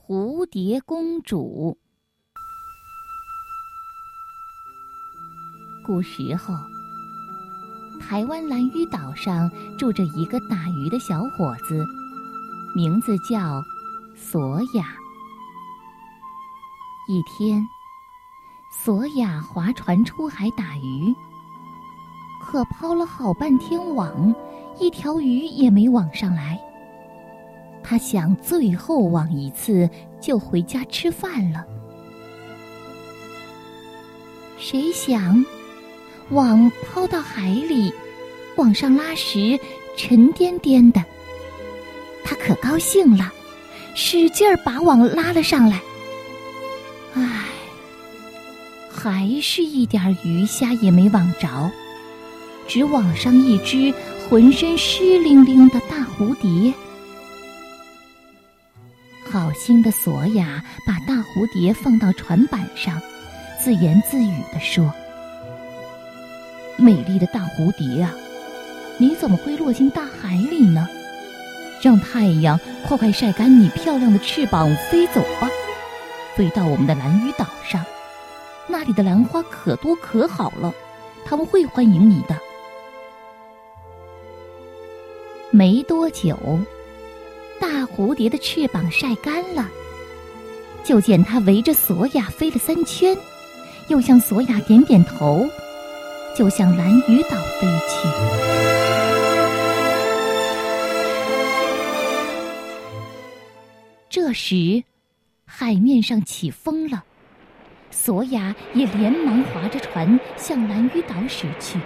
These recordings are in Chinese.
蝴蝶公主。古时候，台湾兰屿岛上住着一个打鱼的小伙子，名字叫索亚。一天，索亚划船出海打鱼，可抛了好半天网，一条鱼也没网上来。他想最后网一次就回家吃饭了。谁想网抛到海里，往上拉时沉甸甸的。他可高兴了，使劲儿把网拉了上来。唉，还是一点鱼虾也没网着，只网上一只浑身湿淋淋的大蝴蝶。好心的索亚把大蝴蝶放到船板上，自言自语地说：美丽的大蝴蝶啊，你怎么会落进大海里呢？让太阳快快晒干你漂亮的翅膀，飞走吧，飞到我们的兰屿岛上，那里的兰花可多可好了，他们会欢迎你的。没多久，大蝴蝶的翅膀晒干了，就见它围着索亚飞了3圈，又向索亚点点头，就向兰屿岛飞去。这时，海面上起风了，索亚也连忙划着船向兰屿岛驶去。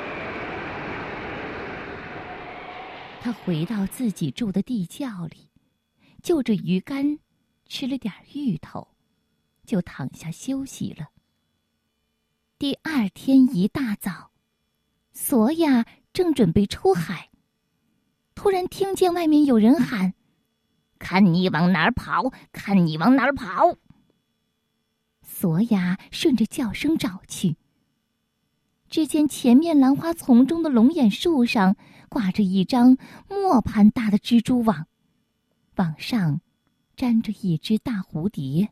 他回到自己住的地窖里，就着鱼竿吃了点芋头，就躺下休息了。第2天一大早，索亚正准备出海，突然听见外面有人喊：看你往哪儿跑，看你往哪儿跑！索亚顺着叫声找去，只见前面兰花丛中的龙眼树上挂着一张磨盘大的蜘蛛网，网上粘着一只大蝴蝶。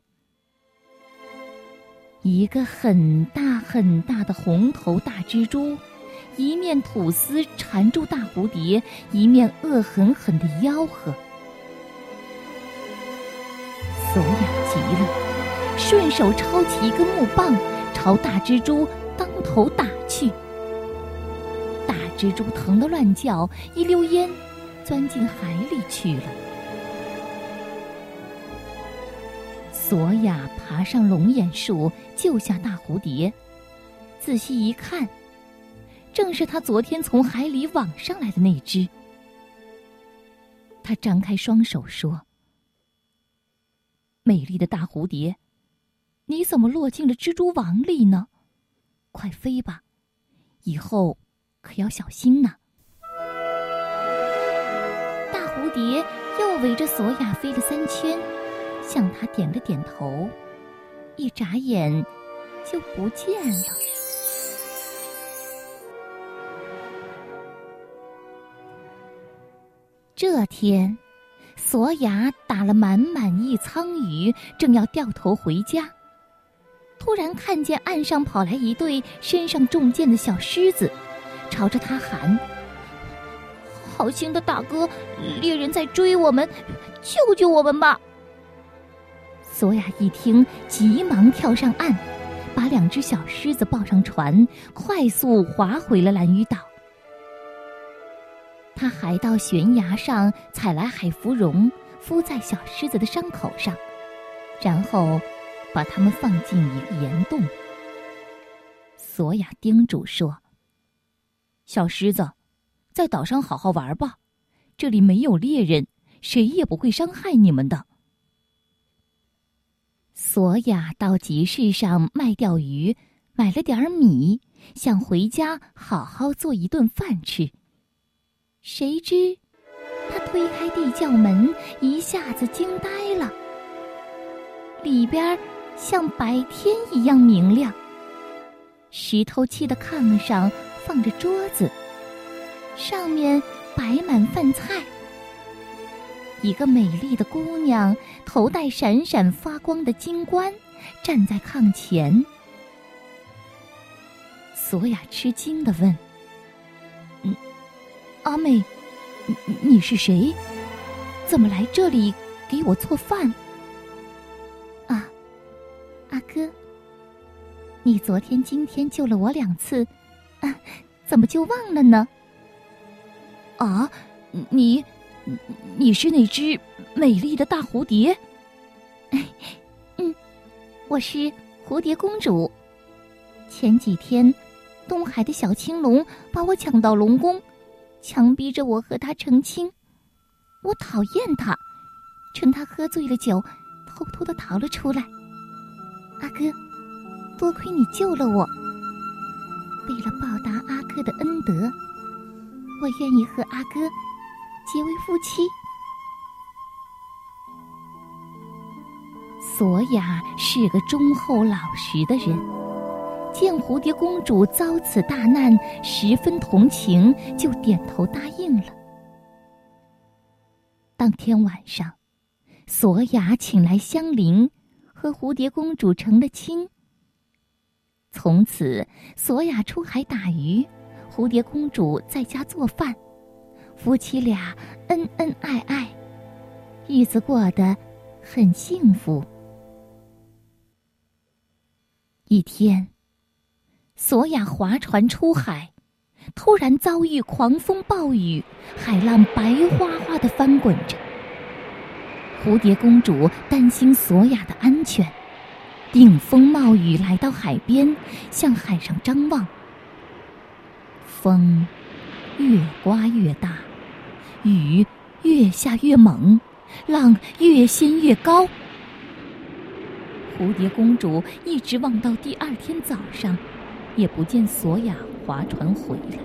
一个很大很大的红头大蜘蛛，一面吐丝缠住大蝴蝶，一面恶狠狠地吆喝。索亚急了，顺手抄起一根木棒，朝大蜘蛛当头打去。大蜘蛛疼得乱叫，一溜烟钻进海里去了。索亚爬上龙眼树，救下大蝴蝶，仔细一看，正是他昨天从海里网上来的那只。他张开双手说：美丽的大蝴蝶，你怎么落进了蜘蛛网里呢？快飞吧，以后可要小心呢。大蝴蝶又围着索亚飞了3圈，向他点了点头，一眨眼就不见了。这天，索亚打了满满一舱鱼，正要掉头回家，突然看见岸上跑来一对身上中箭的小狮子，朝着他喊：好心的大哥，猎人在追我们，救救我们吧！索亚一听，急忙跳上岸，把2只小狮子抱上船，快速划回了兰屿岛。他还到悬崖上采来海芙蓉，敷在小狮子的伤口上，然后把它们放进一个岩洞。索亚叮嘱说：小狮子，在岛上好好玩吧，这里没有猎人，谁也不会伤害你们的。索亚到集市上卖钓鱼，买了点米，想回家好好做一顿饭吃。谁知他推开地窖门，一下子惊呆了。里边像白天一样明亮，石头砌的炕上放着桌子，上面摆满饭菜。 一个美丽的姑娘，头戴闪闪发光的金冠，站在炕前。索雅吃惊地问：“阿妹，你是谁？怎么来这里给我做饭？”“啊，阿哥，你昨天今天救了我2次，怎么就忘了呢？”“啊，你是那只美丽的大蝴蝶？”“我是蝴蝶公主。前几天东海的小青龙把我抢到龙宫，强逼着我和他成亲。我讨厌他，趁他喝醉了酒，偷偷地逃了出来。阿哥，多亏你救了我，为了报答阿哥的恩德，我愿意和阿哥结为夫妻。”索雅是个忠厚老实的人，见蝴蝶公主遭此大难，十分同情，就点头答应了。当天晚上，索雅请来香菱，和蝴蝶公主成了亲。从此，索雅出海打鱼，蝴蝶公主在家做饭，夫妻俩恩恩爱爱，日子过得很幸福。一天，索雅划船出海，突然遭遇狂风暴雨，海浪白花花地翻滚着。蝴蝶公主担心索雅的安全，顶风冒雨来到海边，向海上张望。风越刮越大，雨越下越猛，浪越掀越高。蝴蝶公主一直望到第2天早上，也不见索雅划船回来。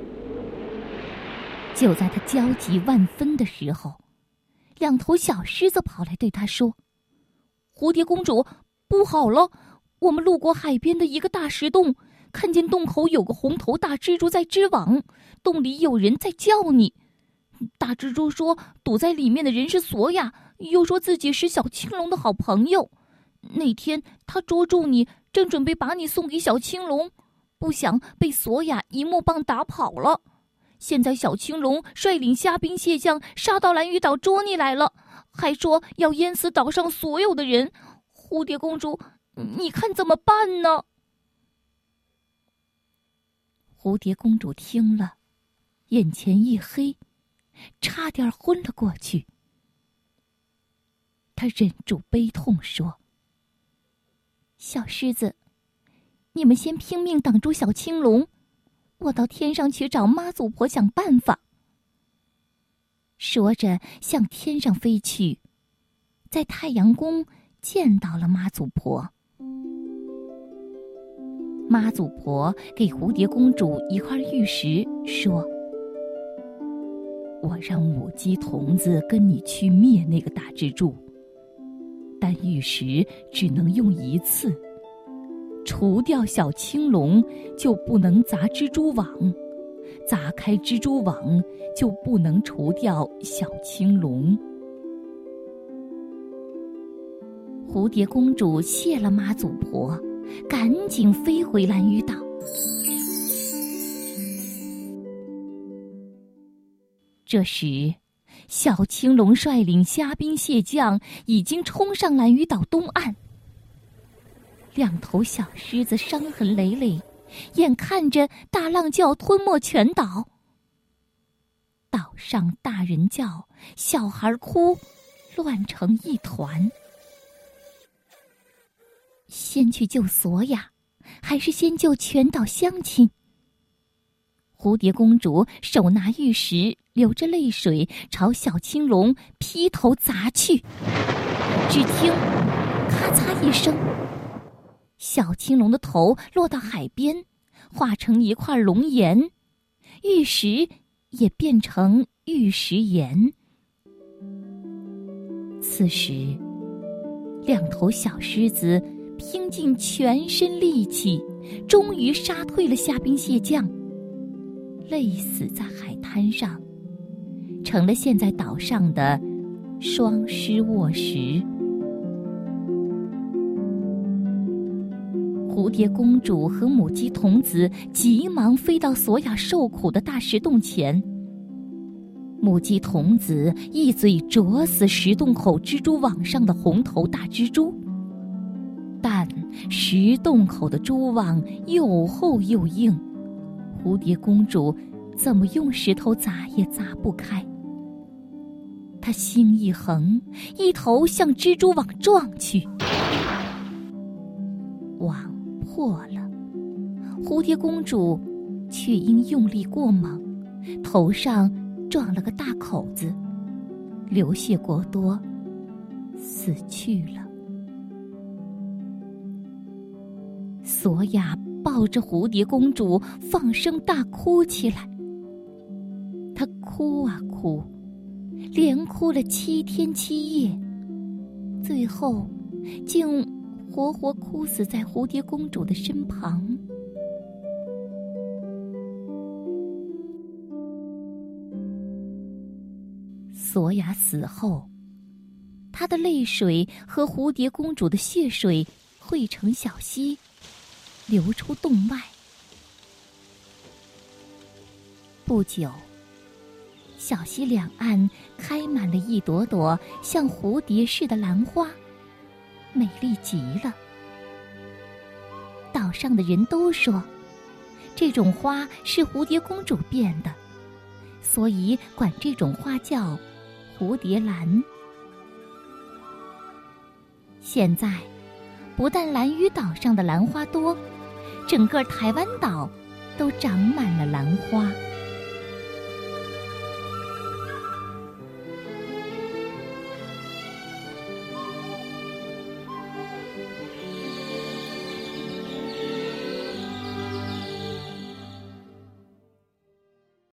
就在她焦急万分的时候，2头小狮子跑来对她说：“蝴蝶公主，不好了！我们路过海边的一个大石洞，看见洞口有个红头大蜘蛛在织网，洞里有人在叫你。大蜘蛛说堵在里面的人是索雅，又说自己是小青龙的好朋友。那天他捉住你，正准备把你送给小青龙，不想被索雅一木棒打跑了。现在小青龙率领虾兵蟹将杀到蓝屿岛捉你来了，还说要淹死岛上所有的人。蝴蝶公主，你看怎么办呢？”蝴蝶公主听了，眼前一黑，差点昏了过去。她忍住悲痛说：“小狮子，你们先拼命挡住小青龙，我到天上去找妈祖婆想办法。”说着向天上飞去，在太阳宫见到了妈祖婆。妈祖婆给蝴蝶公主一块玉石，说：“我让母鸡童子跟你去灭那个大蜘蛛，但玉石只能用1次，除掉小青龙就不能砸蜘蛛网，砸开蜘蛛网就不能除掉小青龙。”蝴蝶公主谢了妈祖婆，赶紧飞回蓝屿岛。这时，小青龙率领虾兵蟹将已经冲上蓝屿岛东岸。2头小狮子伤痕累累，眼看着大浪就要吞没全岛。岛上大人叫，小孩哭，乱成一团。先去救索雅，还是先救全岛乡亲？蝴蝶公主手拿玉石，流着泪水朝小青龙劈头砸去。只听咔嚓一声，小青龙的头落到海边，化成一块龙岩，玉石也变成玉石岩。此时2头小狮子拼尽全身力气，终于杀退了虾兵蟹将，累死在海滩上，成了现在岛上的双尸卧石。蝴蝶公主和母鸡童子急忙飞到索亚受苦的大石洞前。母鸡童子一嘴啄死石洞口蜘蛛网上的红头大蜘蛛，但石洞口的蛛网又厚又硬，蝴蝶公主怎么用石头砸也砸不开。她心一横，一头向蜘蛛网撞去，网破了，蝴蝶公主却因用力过猛，头上撞了个大口子，流血过多，死去了。索亚抱着蝴蝶公主放声大哭起来，她哭啊哭，连哭了7天7夜，最后竟活活哭死在蝴蝶公主的身旁。索亚死后，她的泪水和蝴蝶公主的血水汇成小溪，流出洞外。不久，小溪两岸开满了一朵朵像蝴蝶似的兰花，美丽极了。岛上的人都说，这种花是蝴蝶公主变的，所以管这种花叫蝴蝶兰。现在，不但兰屿岛上的兰花多，整个台湾岛都长满了兰花。